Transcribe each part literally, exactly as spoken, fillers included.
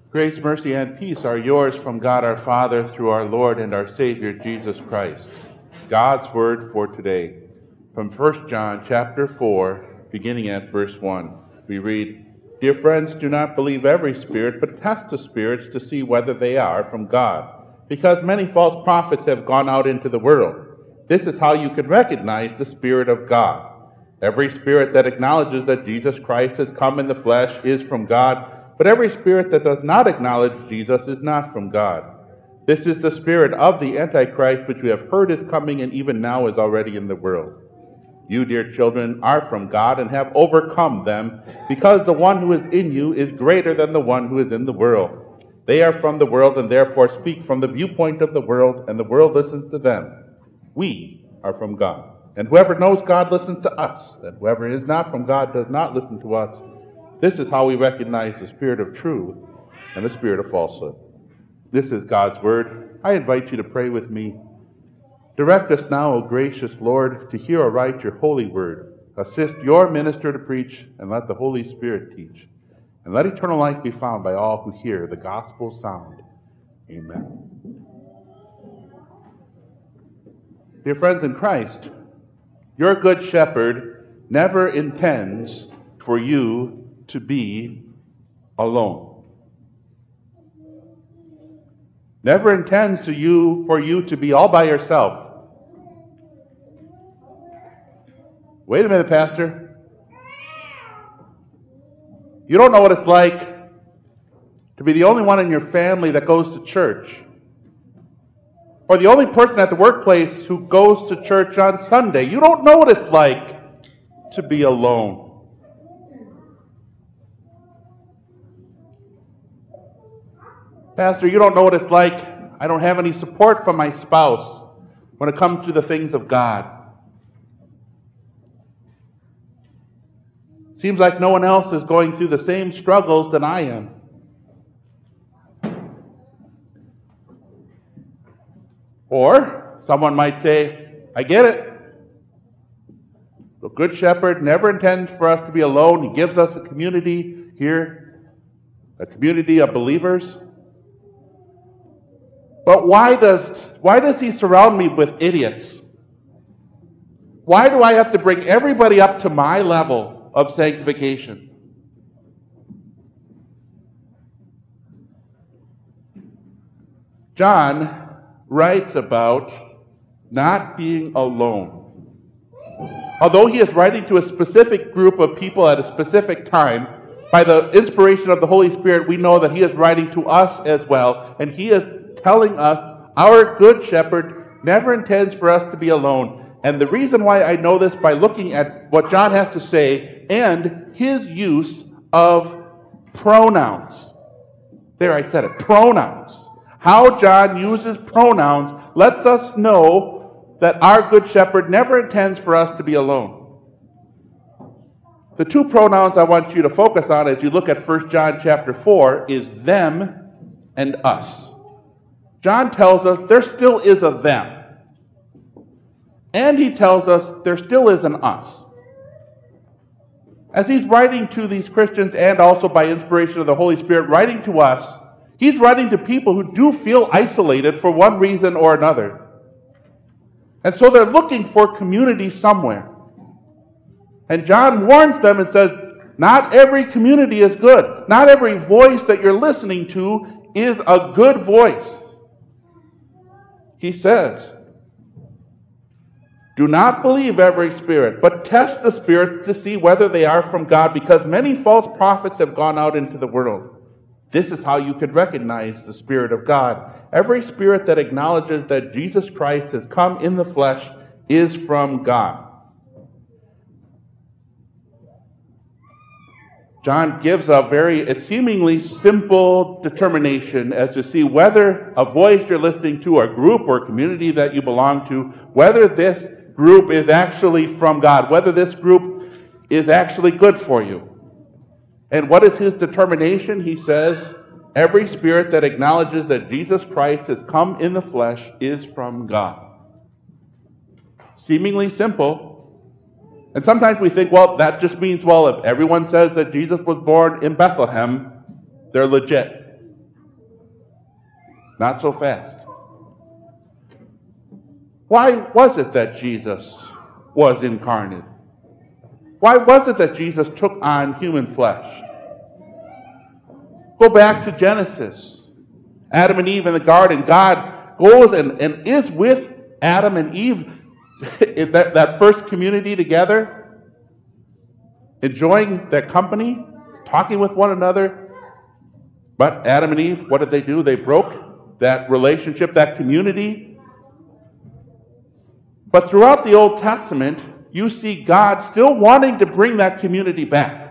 Grace, mercy, and peace are yours from God our Father through our Lord and our Savior Jesus Christ. God's word for today. From First John chapter four, beginning at verse one. We read, "Dear friends, do not believe every spirit, but test the spirits to see whether they are from God, because many false prophets have gone out into the world. This is how you can recognize the Spirit of God. Every spirit that acknowledges that Jesus Christ has come in the flesh is from God, but every spirit that does not acknowledge Jesus is not from God. This is the spirit of the Antichrist, which we have heard is coming and even now is already in the world. You, dear children, are from God and have overcome them, because the one who is in you is greater than the one who is in the world. They are from the world and therefore speak from the viewpoint of the world, and the world listens to them. We are from God. And whoever knows God listens to us, and whoever is not from God does not listen to us. This is how we recognize the spirit of truth and the spirit of falsehood." This is God's word. I invite you to pray with me. Direct us now, O gracious Lord, to hear aright your holy word. Assist your minister to preach, and let the Holy Spirit teach. And let eternal life be found by all who hear the gospel sound. Amen. Dear friends in Christ, your good shepherd never intends for you to be alone. Never intends to you for you to be all by yourself. Wait a minute, Pastor. You don't know what it's like to be the only one in your family that goes to church, or the only person at the workplace who goes to church on Sunday. You don't know what it's like to be alone. Pastor, you don't know what it's like. I don't have any support from my spouse when it comes to the things of God. Seems like no one else is going through the same struggles that I am. Or someone might say, I get it. The Good Shepherd never intends for us to be alone. He gives us a community here, a community of believers. But why does, why does he surround me with idiots? Why do I have to bring everybody up to my level of sanctification? John writes about not being alone. Although he is writing to a specific group of people at a specific time, by the inspiration of the Holy Spirit, we know that he is writing to us as well, and he is telling us our good shepherd never intends for us to be alone. And the reason why I know this by looking at what John has to say and his use of pronouns. There, I said it, pronouns. How John uses pronouns lets us know that our good shepherd never intends for us to be alone. The two pronouns I want you to focus on as you look at First John chapter four is them and us. John tells us there still is a them. And he tells us there still is an us. As he's writing to these Christians and also by inspiration of the Holy Spirit writing to us, he's writing to people who do feel isolated for one reason or another. And so they're looking for community somewhere. And John warns them and says, not every community is good. Not every voice that you're listening to is a good voice. He says, do not believe every spirit, but test the spirits to see whether they are from God, because many false prophets have gone out into the world. This is how you can recognize the Spirit of God. Every spirit that acknowledges that Jesus Christ has come in the flesh is from God. John gives a very, it's seemingly simple determination as to see whether a voice you're listening to, or group or community that you belong to, whether this group is actually from God, whether this group is actually good for you. And what is his determination? He says, every spirit that acknowledges that Jesus Christ has come in the flesh is from God. Seemingly simple. And sometimes we think, well, that just means, well, if everyone says that Jesus was born in Bethlehem, they're legit. Not so fast. Why was it that Jesus was incarnate? Why was it that Jesus took on human flesh? Go back to Genesis. Adam and Eve in the garden. God goes and, and is with Adam and Eve, that, that first community together, enjoying their company, talking with one another. But Adam and Eve, what did they do? They broke that relationship, that community. But throughout the Old Testament, you see God still wanting to bring that community back.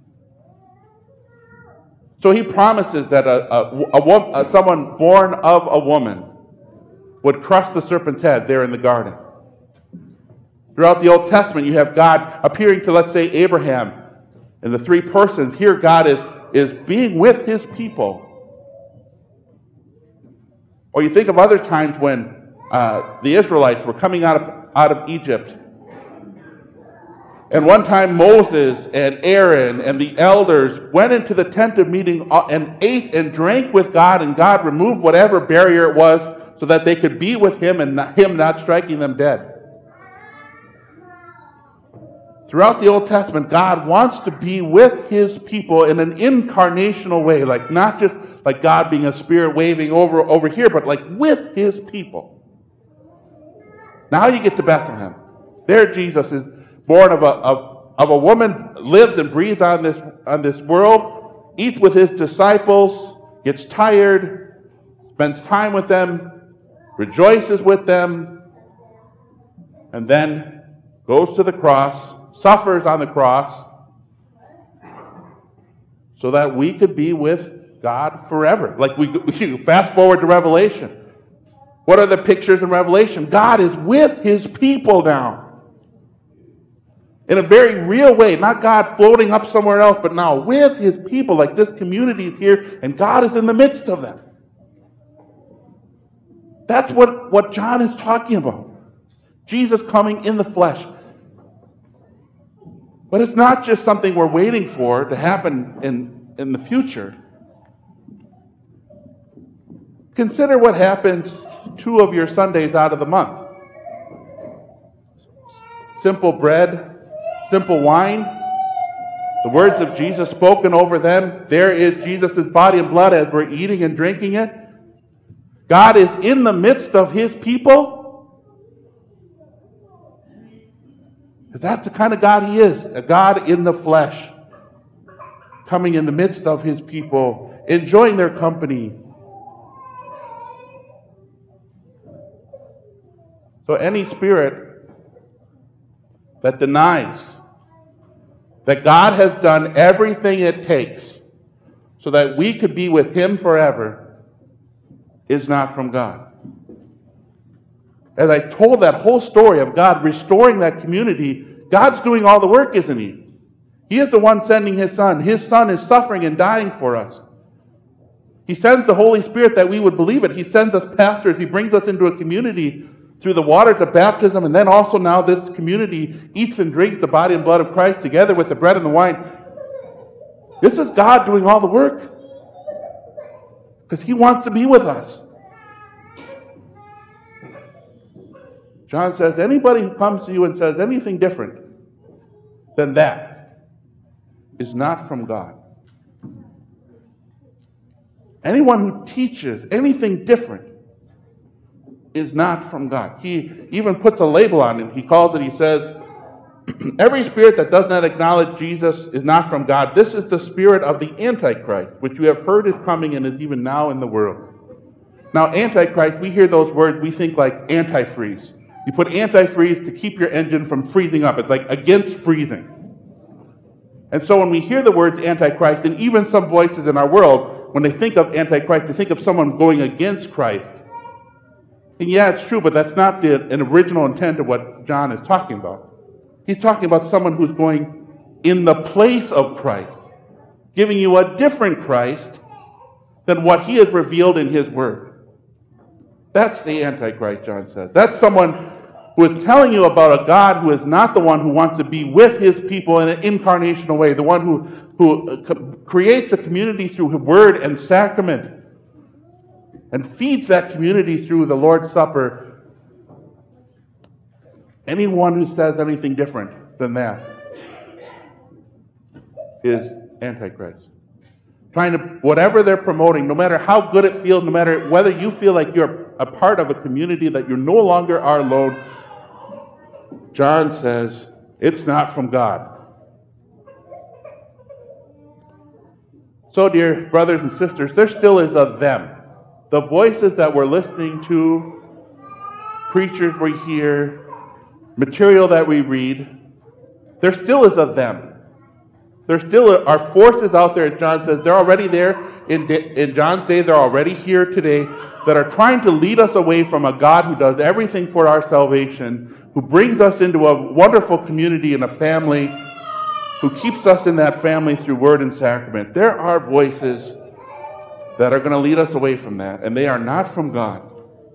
So he promises that a, a, a, a someone born of a woman would crush the serpent's head there in the garden. Throughout the Old Testament, you have God appearing to, let's say, Abraham and the three persons. Here God is, is being with his people. Or you think of other times when uh, the Israelites were coming out of, out of Egypt. And one time Moses and Aaron and the elders went into the tent of meeting and ate and drank with God, and God removed whatever barrier it was so that they could be with him and not, him not striking them dead. Throughout the Old Testament, God wants to be with his people in an incarnational way, like not just like God being a spirit waving over, over here, but like with his people. Now you get to Bethlehem. There Jesus is born of a, of, of a woman, lives and breathes on this, on this world, eats with his disciples, gets tired, spends time with them, rejoices with them, and then goes to the cross, suffers on the cross, so that we could be with God forever. Like we, we fast forward to Revelation. What are the pictures in Revelation? God is with his people now. In a very real way, not God floating up somewhere else, but now with his people, like this community is here, and God is in the midst of them. That's what, what John is talking about. Jesus coming in the flesh. But it's not just something we're waiting for to happen in, in the future. Consider what happens two of your Sundays out of the month. Simple bread, simple wine, the words of Jesus spoken over them. There is Jesus' body and blood as we're eating and drinking it. God is in the midst of his people. That's the kind of God he is, a God in the flesh, coming in the midst of his people, enjoying their company. So any spirit that denies that God has done everything it takes so that we could be with him forever is not from God. As I told that whole story of God restoring that community, God's doing all the work, isn't he? He is the one sending his son. His son is suffering and dying for us. He sends the Holy Spirit that we would believe it. He sends us pastors. He brings us into a community through the waters of baptism, and then also now this community eats and drinks the body and blood of Christ together with the bread and the wine. This is God doing all the work because he wants to be with us. John says, anybody who comes to you and says anything different than that is not from God. Anyone who teaches anything different is not from God. He even puts a label on it. He calls it, he says, every spirit that does not acknowledge Jesus is not from God. This is the spirit of the Antichrist, which you have heard is coming and is even now in the world. Now, Antichrist, we hear those words, we think like antifreeze. You put antifreeze to keep your engine from freezing up. It's like against freezing. And so when we hear the words Antichrist, and even some voices in our world, when they think of Antichrist, they think of someone going against Christ. And yeah, it's true, but that's not the an original intent of what John is talking about. He's talking about someone who's going in the place of Christ, giving you a different Christ than what he has revealed in his word. That's the Antichrist, John says. That's someone who is telling you about a God who is not the one who wants to be with his people in an incarnational way, the one who, who creates a community through his word and sacrament, and feeds that community through the Lord's Supper, anyone who says anything different than that is Antichrist. Trying to, whatever they're promoting, no matter how good it feels, no matter whether you feel like you're a part of a community, that you no longer are alone, John says, it's not from God. So, dear brothers and sisters, there still is a them. The voices that we're listening to, preachers we hear, material that we read, there still is a them. There still are forces out there, John says, they're already there in, in John's day, they're already here today, that are trying to lead us away from a God who does everything for our salvation, who brings us into a wonderful community and a family, who keeps us in that family through word and sacrament. There are voices that are going to lead us away from that, and they are not from God.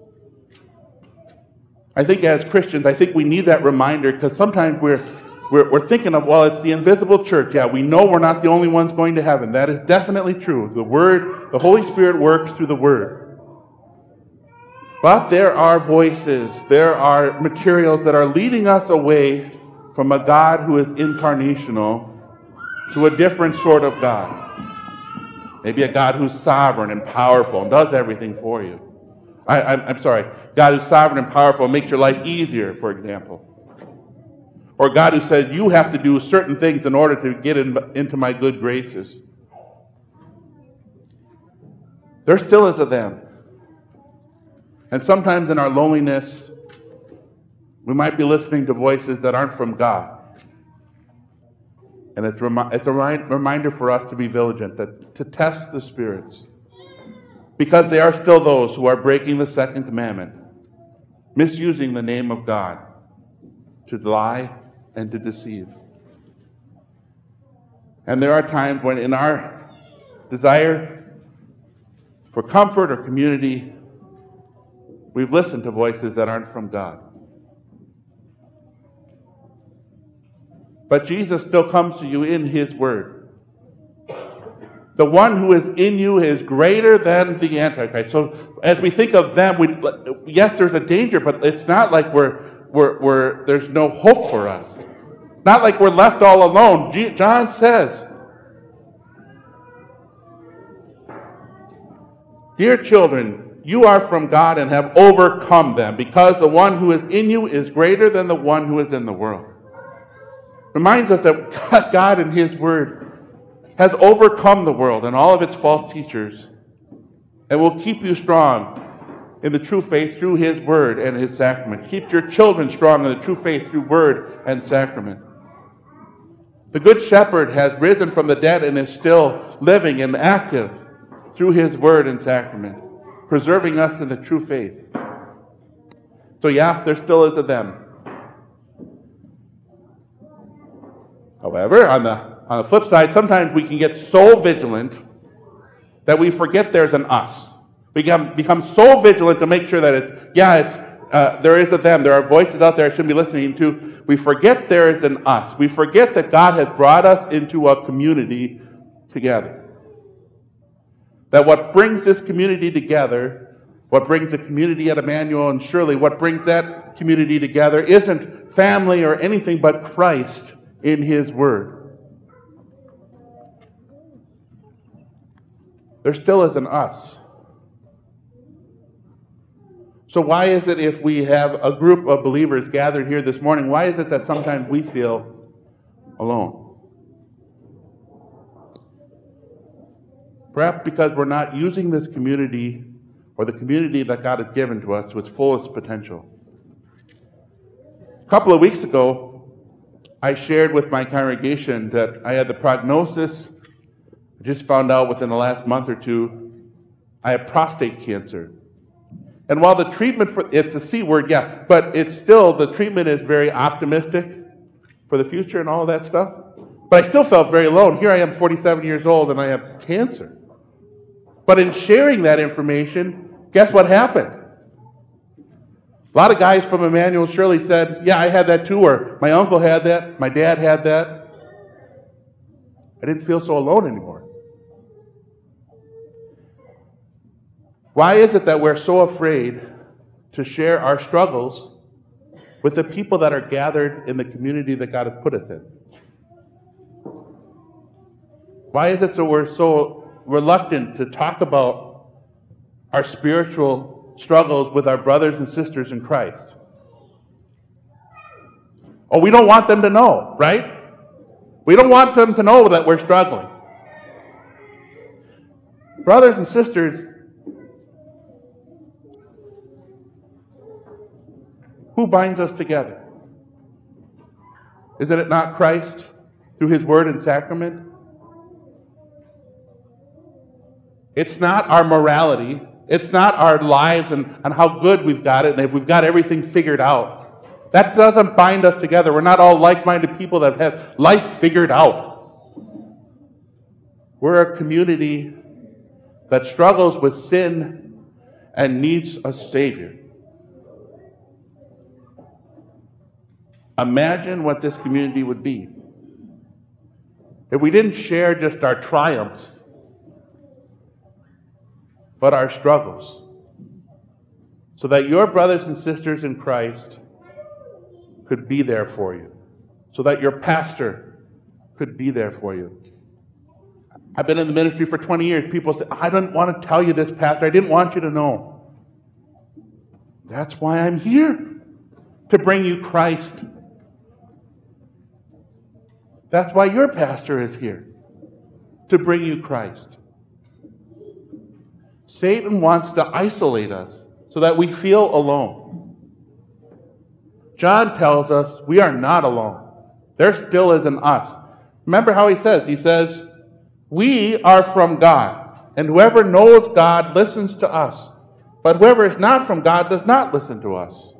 I think as Christians, I think we need that reminder, because sometimes we're We're, we're thinking of, well, it's the invisible church. Yeah, we know we're not the only ones going to heaven. That is definitely true. The Word, the Holy Spirit works through the Word. But there are voices, there are materials that are leading us away from a God who is incarnational to a different sort of God. Maybe a God who's sovereign and powerful and does everything for you. I, I'm, I'm sorry, God who's sovereign and powerful and makes your life easier, for example. Or God who said, you have to do certain things in order to get in, into my good graces. There still is a them. And sometimes in our loneliness, we might be listening to voices that aren't from God. And it's, remi- it's a ri- reminder for us to be vigilant, that, to test the spirits. Because they are still those who are breaking the second commandment, misusing the name of God to lie and to deceive. And there are times when in our desire for comfort or community, we've listened to voices that aren't from God. But Jesus still comes to you in His Word. The one who is in you is greater than the Antichrist. So as we think of them, we, yes, there's a danger, but it's not like we're We're, we're, there's no hope for us. Not like we're left all alone. G- John says, dear children, you are from God and have overcome them, because the one who is in you is greater than the one who is in the world. Reminds us that God in His Word has overcome the world and all of its false teachers, and will keep you strong in the true faith through His Word and His sacrament. Keep your children strong in the true faith through Word and sacrament. The Good Shepherd has risen from the dead and is still living and active through His Word and sacrament, preserving us in the true faith. So yeah, there still is a them. However, on the, on the flip side, sometimes we can get so vigilant that we forget there's an us. We become, become so vigilant to make sure that it's, yeah, it's, uh, there is a them. There are voices out there I shouldn't be listening to. We forget there is an us. We forget that God has brought us into a community together. That what brings this community together, what brings the community at Emmanuel and Shirley, what brings that community together isn't family or anything but Christ in His Word. There still is an us. So why is it, if we have a group of believers gathered here this morning, why is it that sometimes we feel alone? Perhaps because we're not using this community, or the community that God has given to us, to its fullest potential. A couple of weeks ago, I shared with my congregation that I had the prognosis, I just found out within the last month or two, I have prostate cancer. And while the treatment for, it's a C word, yeah, but it's still, the treatment is very optimistic for the future and all of that stuff. But I still felt very alone. Here I am, forty-seven years old, and I have cancer. But in sharing that information, guess what happened? A lot of guys from Emmanuel Shirley said, yeah, I had that too, or my uncle had that, my dad had that. I didn't feel so alone anymore. Why is it that we're so afraid to share our struggles with the people that are gathered in the community that God has put us in? Why is it that we're so reluctant to talk about our spiritual struggles with our brothers and sisters in Christ? Oh, we don't want them to know, right? We don't want them to know that we're struggling. Brothers and sisters, who binds us together? Is it not Christ through his word and sacrament? It's not our morality. It's not our lives and, and how good we've got it and if we've got everything figured out. That doesn't bind us together. We're not all like-minded people that have life figured out. We're a community that struggles with sin and needs a Savior. Imagine what this community would be if we didn't share just our triumphs, but our struggles, so that your brothers and sisters in Christ could be there for you, so that your pastor could be there for you. I've been in the ministry for twenty years. People say, I didn't want to tell you this, Pastor. I didn't want you to know. That's why I'm here, to bring you Christ. That's why your pastor is here, to bring you Christ. Satan wants to isolate us so that we feel alone. John tells us we are not alone. There still is an us. Remember how he says, he says, we are from God, and whoever knows God listens to us. But whoever is not from God does not listen to us.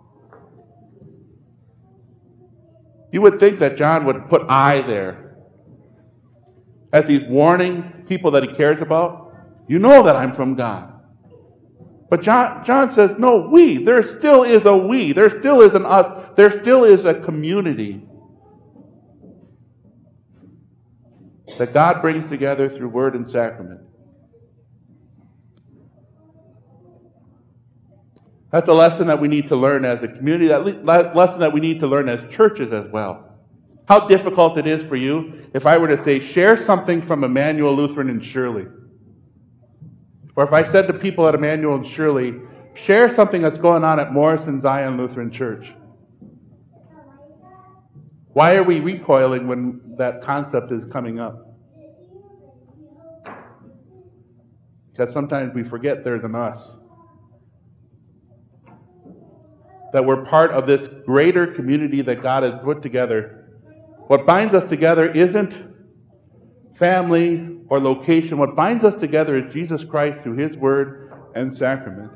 You would think that John would put I there as he's warning people that he cares about. You know that I'm from God. But John, John says, no, we. There still is a we. There still is an us. There still is a community that God brings together through word and sacrament. That's a lesson that we need to learn as a community, that lesson that we need to learn as churches as well. How difficult it is for you if I were to say, share something from Emmanuel Lutheran in Shirley. Or if I said to people at Emmanuel and Shirley, share something that's going on at Morrison Zion Lutheran Church. Why are we recoiling when that concept is coming up? Because sometimes we forget there's an us. That we're part of this greater community that God has put together. What binds us together isn't family or location. What binds us together is Jesus Christ through his word and sacrament.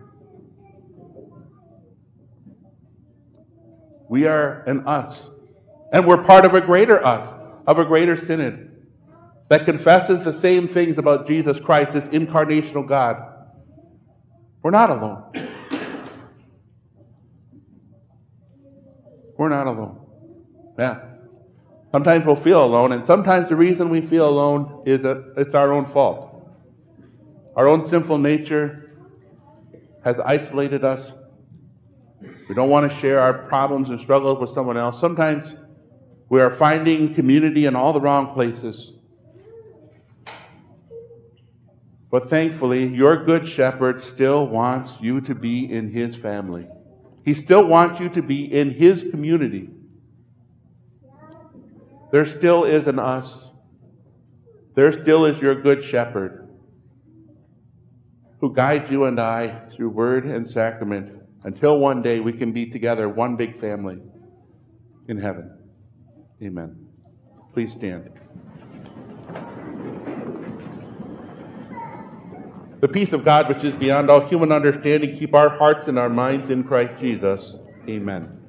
We are an us. And we're part of a greater us, of a greater synod that confesses the same things about Jesus Christ, this incarnational God. We're not alone. We're not alone. Yeah. Sometimes we'll feel alone, and sometimes the reason we feel alone is that it's our own fault. Our own sinful nature has isolated us. We don't want to share our problems and struggles with someone else. Sometimes we are finding community in all the wrong places. But thankfully, your good shepherd still wants you to be in his family. He still wants you to be in his community. There still is an us. There still is your good shepherd who guides you and I through word and sacrament until one day we can be together, one big family in heaven. Amen. Please stand. The peace of God, which is beyond all human understanding, keep our hearts and our minds in Christ Jesus. Amen.